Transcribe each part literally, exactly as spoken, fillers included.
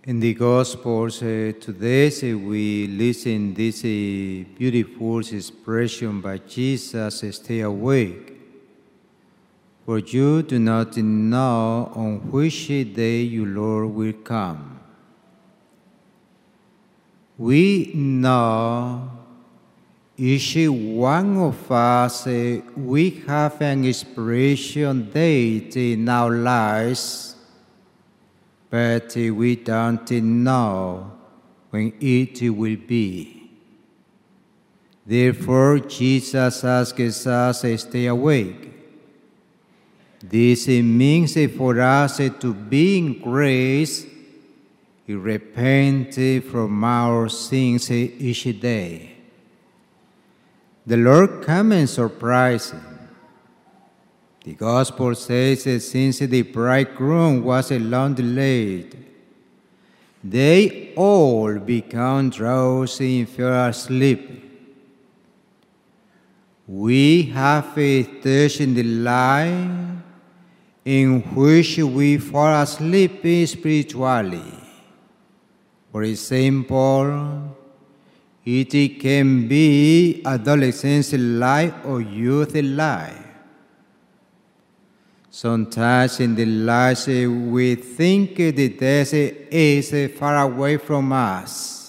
In the Gospels uh, today, uh, we listen this uh, beautiful expression by Jesus, uh, stay awake. For you do not know on which day your Lord will come. We know each one of us, uh, we have an expiration date in our lives, but we don't know when it will be. Therefore, Jesus asks us to stay awake. This means for us to be in grace, repent from our sins each day. The Lord comes and surprises him. The Gospel says that since the bridegroom was long delayed, they all became drowsy and fell asleep. We have a stage in the life in which we fall asleep spiritually. For example, it can be adolescence life or youth life. Sometimes in the life we think the death is far away from us.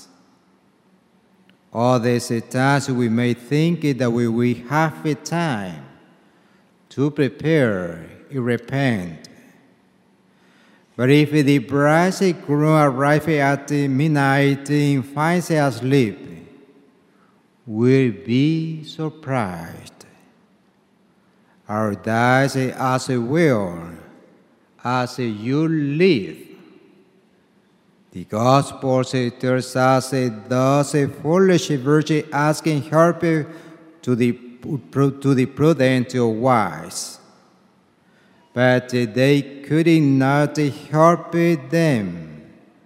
Others times we may think that we will have time to prepare and repent. But if the bridegroom arrives at midnight and finds us asleep, we'll be surprised. Our days as well as you live. The Gospel tells us thus a foolish virgin asking help to the, to the prudent or wise. But they could not help them.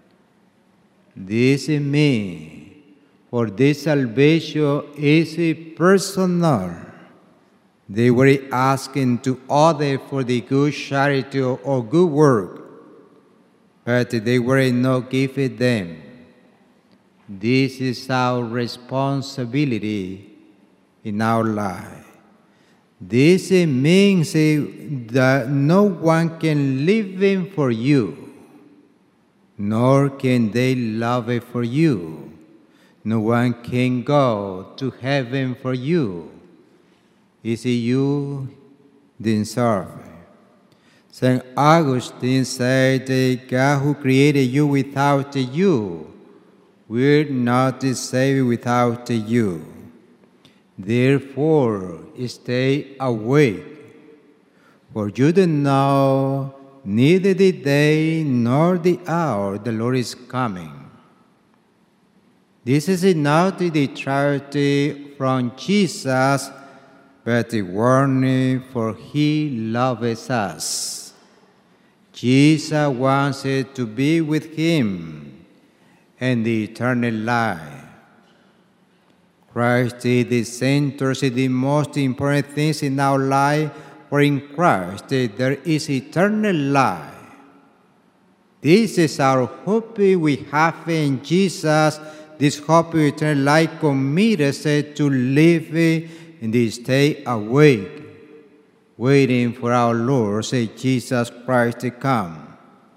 This means, for this salvation is personal. They were asking to others for the good charity or good work, but they were not given them. This is our responsibility in our life. This means that no one can live in for you, nor can they love it for you. No one can go to heaven for you. Is it you deserve? Saint Augustine said, God who created you without you will not save without you. Therefore, stay awake, for you do not know neither the day nor the hour the Lord is coming. This is not the charity from Jesus, but a warning, for he loves us. Jesus wants to be with him and the eternal life. Christ is the center, is the most important things in our life, for in Christ there is eternal life. This is our hope we have in Jesus. This hope of eternal life commits us to live and they stay awake, waiting for our Lord, say Jesus Christ, to come.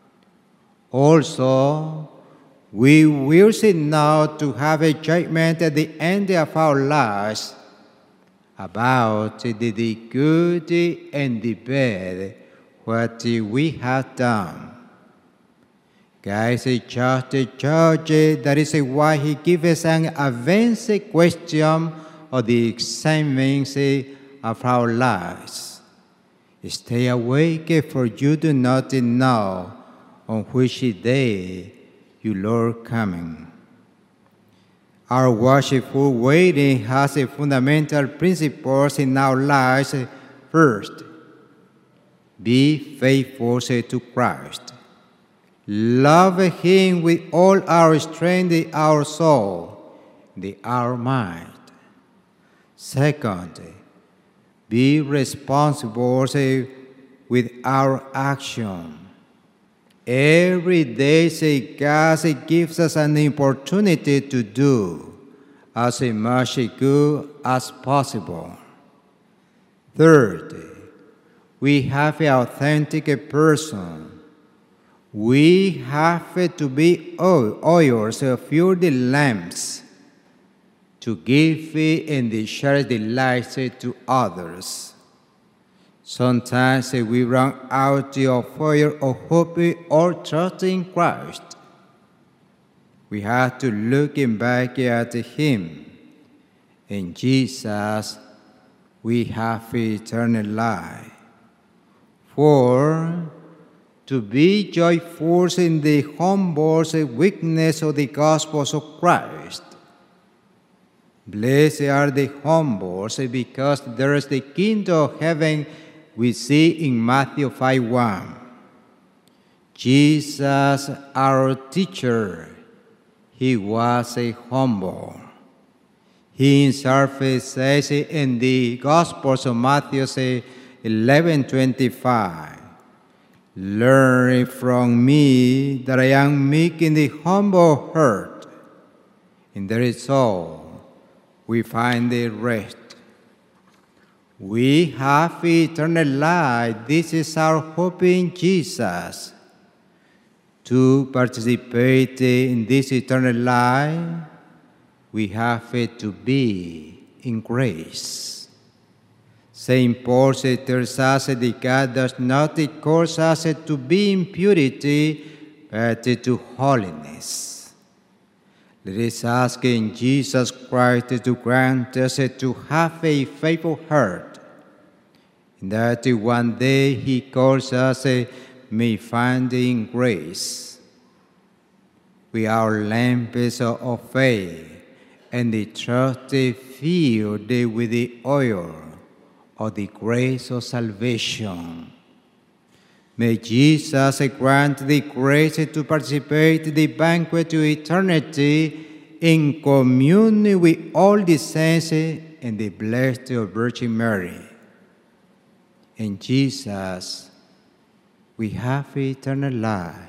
Also, we will see now to have a judgment at the end of our lives about the, the good and the bad, what we have done. God is just a judge. That is why he gives us an advanced question of the examinings of our lives. Stay awake, for you do not know on which day your Lord coming. Our watchful waiting has a fundamental principles in our lives. First, be faithful to Christ. Love him with all our strength, our soul, and our mind. Second, be responsible with our action. Every day, say, God gives us an opportunity to do as much good as possible. Third, we have an authentic person. We have to be oils to fill the lamps, to give and share the light to others. Sometimes we run out of oil of hope or trust in Christ. We have to look back at Him. In Jesus, we have eternal life. For to be joyful in the humble weakness of the gospel of Christ. Blessed are the humble, because there is the kingdom of heaven we see in Matthew five one. Jesus, our teacher, He was a humble. He himself says in the Gospels of Matthew eleven twenty-five, learn from me that I am meek in the humble heart. In the soul we find the rest. We have eternal life. This is our hope in Jesus. To participate in this eternal life, we have to be in grace. Saint Paul tells us that God does not call us to be in purity, but to holiness. Let us ask in Jesus Christ to grant us to have a faithful heart, and that one day He calls us may find in grace. We are lamps of faith, and the trust filled with the oil of the grace of salvation. May Jesus grant the grace to participate in the banquet to eternity in communion with all the saints and the blessed Virgin Mary. In Jesus, we have eternal life.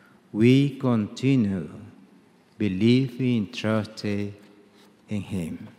We continue believing and trusting in Him.